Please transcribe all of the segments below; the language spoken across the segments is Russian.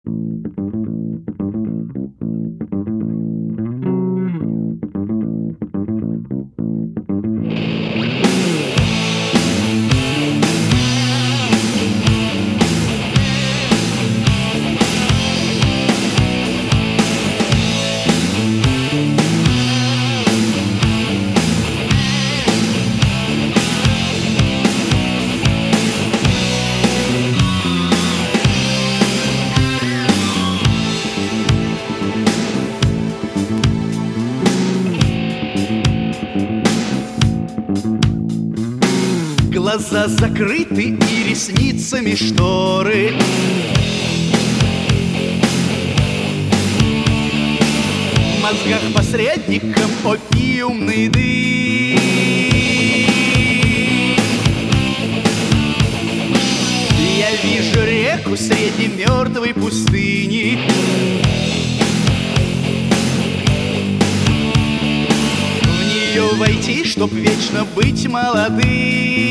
Глаза закрыты и ресницами шторы. В мозгах посредником опиумный дым. Я вижу реку среди мертвой пустыни. В нее войти, чтоб вечно быть молодым.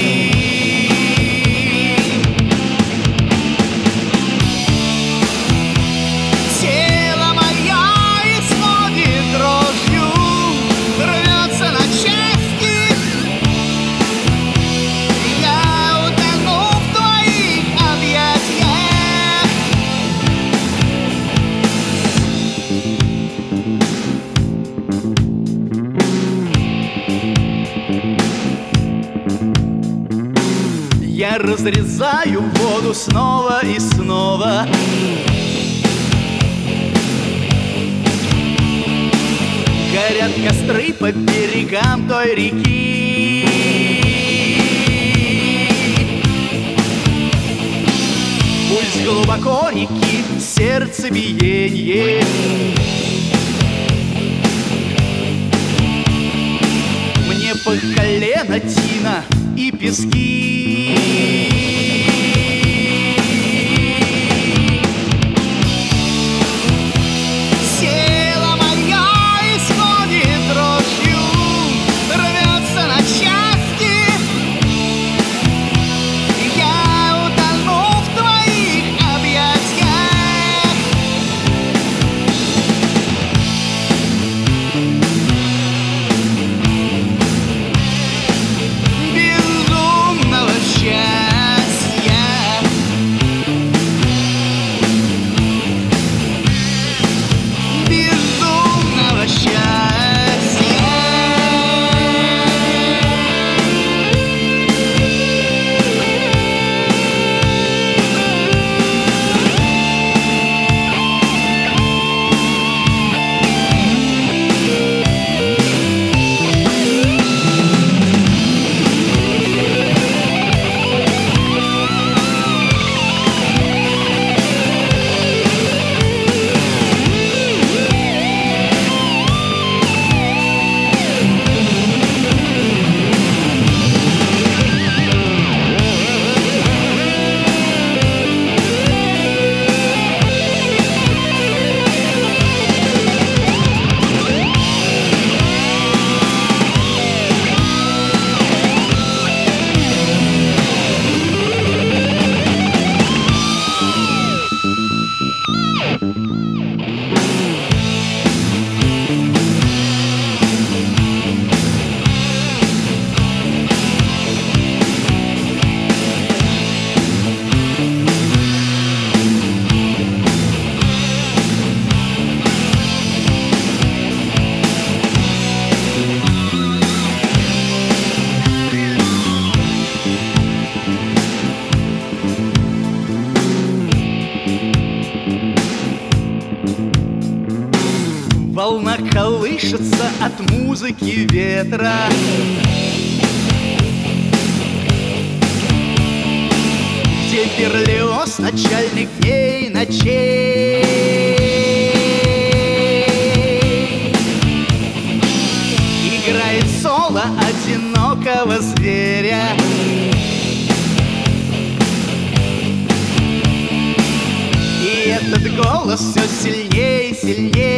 Я разрезаю воду снова и снова. Горят костры по берегам той реки. Пульс глубоко реки, сердцебиение. Мне по колено тина и пески. Волна колышется от музыки ветра. Где Берлиоз, начальник дней, ночей. Играет соло одинокого зверя. И этот голос все сильней, сильней.